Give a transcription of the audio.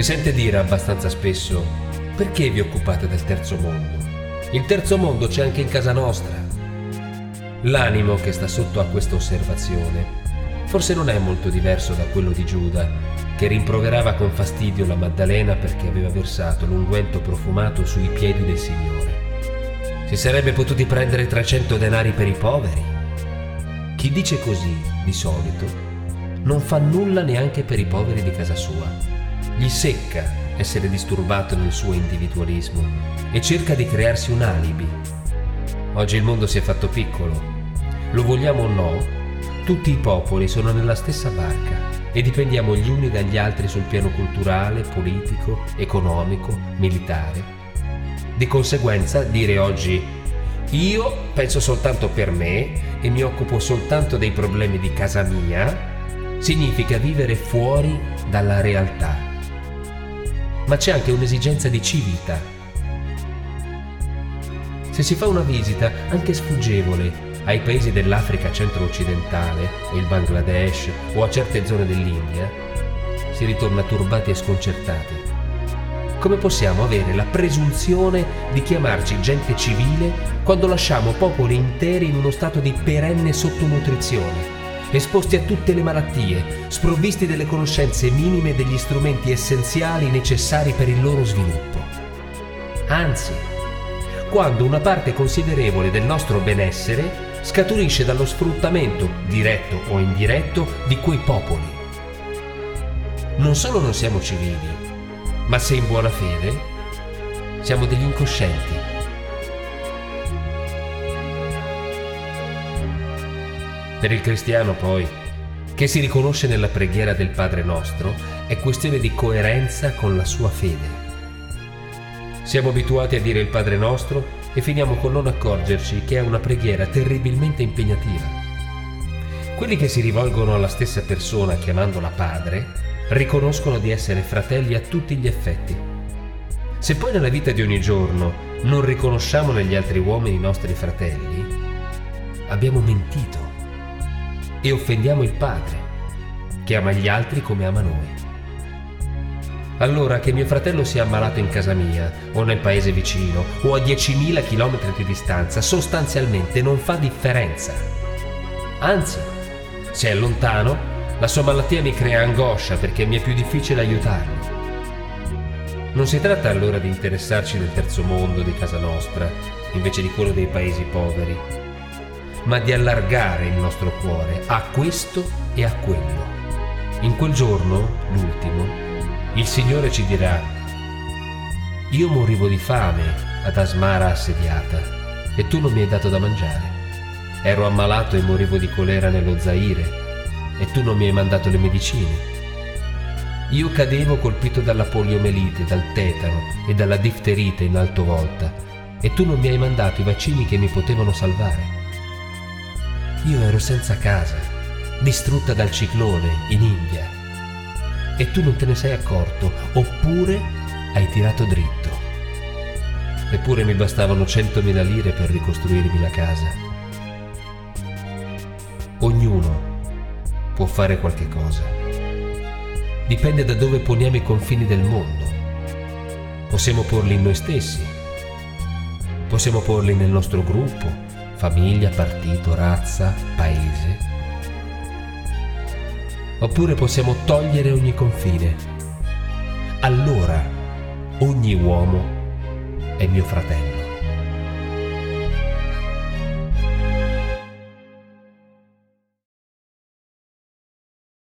Si sente dire abbastanza spesso: perché vi occupate del terzo mondo? Il terzo mondo c'è anche in casa nostra. L'animo che sta sotto a questa osservazione forse non è molto diverso da quello di Giuda, che rimproverava con fastidio la Maddalena perché aveva versato l'unguento profumato sui piedi del Signore. Si sarebbe potuti prendere 300 denari per i poveri. Chi dice così, di solito, non fa nulla neanche per i poveri di casa sua. Gli secca essere disturbato nel suo individualismo e cerca di crearsi un alibi. Oggi il mondo si è fatto piccolo. Lo vogliamo o no, tutti i popoli sono nella stessa barca e dipendiamo gli uni dagli altri sul piano culturale, politico, economico, militare. Di conseguenza, dire oggi io penso soltanto per me e mi occupo soltanto dei problemi di casa mia significa vivere fuori dalla realtà. Ma c'è anche un'esigenza di civiltà. Se si fa una visita, anche sfuggevole, ai paesi dell'Africa centro-occidentale o il Bangladesh o a certe zone dell'India, si ritorna turbati e sconcertati. Come possiamo avere la presunzione di chiamarci gente civile quando lasciamo popoli interi in uno stato di perenne sottonutrizione, esposti a tutte le malattie, sprovvisti delle conoscenze minime e degli strumenti essenziali necessari per il loro sviluppo? Anzi, quando una parte considerevole del nostro benessere scaturisce dallo sfruttamento, diretto o indiretto, di quei popoli. Non solo non siamo civili, ma se in buona fede, siamo degli incoscienti. Per il cristiano, poi, che si riconosce nella preghiera del Padre Nostro, è questione di coerenza con la sua fede. Siamo abituati a dire il Padre Nostro e finiamo con non accorgerci che è una preghiera terribilmente impegnativa. Quelli che si rivolgono alla stessa persona chiamandola Padre riconoscono di essere fratelli a tutti gli effetti. Se poi nella vita di ogni giorno non riconosciamo negli altri uomini i nostri fratelli, abbiamo mentito e offendiamo il Padre, che ama gli altri come ama noi. Allora, che mio fratello sia ammalato in casa mia, o nel paese vicino, o a 10.000 chilometri di distanza, sostanzialmente non fa differenza. Anzi, se è lontano, la sua malattia mi crea angoscia perché mi è più difficile aiutarlo. Non si tratta allora di interessarci del terzo mondo di casa nostra, invece di quello dei paesi poveri, ma di allargare il nostro cuore a questo e a quello. In quel giorno, l'ultimo, il Signore ci dirà: io morivo di fame ad Asmara assediata e tu non mi hai dato da mangiare. Ero ammalato e morivo di colera nello Zaire e tu non mi hai mandato le medicine. Io cadevo colpito dalla poliomelite, dal tetano e dalla difterite in alto volta e tu non mi hai mandato i vaccini che mi potevano salvare. Io ero senza casa, distrutta dal ciclone in India, e tu non te ne sei accorto, oppure hai tirato dritto. Eppure mi bastavano 100.000 lire per ricostruirmi la casa. Ognuno può fare qualche cosa. Dipende da dove poniamo i confini del mondo. Possiamo porli in noi stessi. Possiamo porli nel nostro gruppo, famiglia, partito, razza, paese. Oppure possiamo togliere ogni confine. Allora ogni uomo è mio fratello.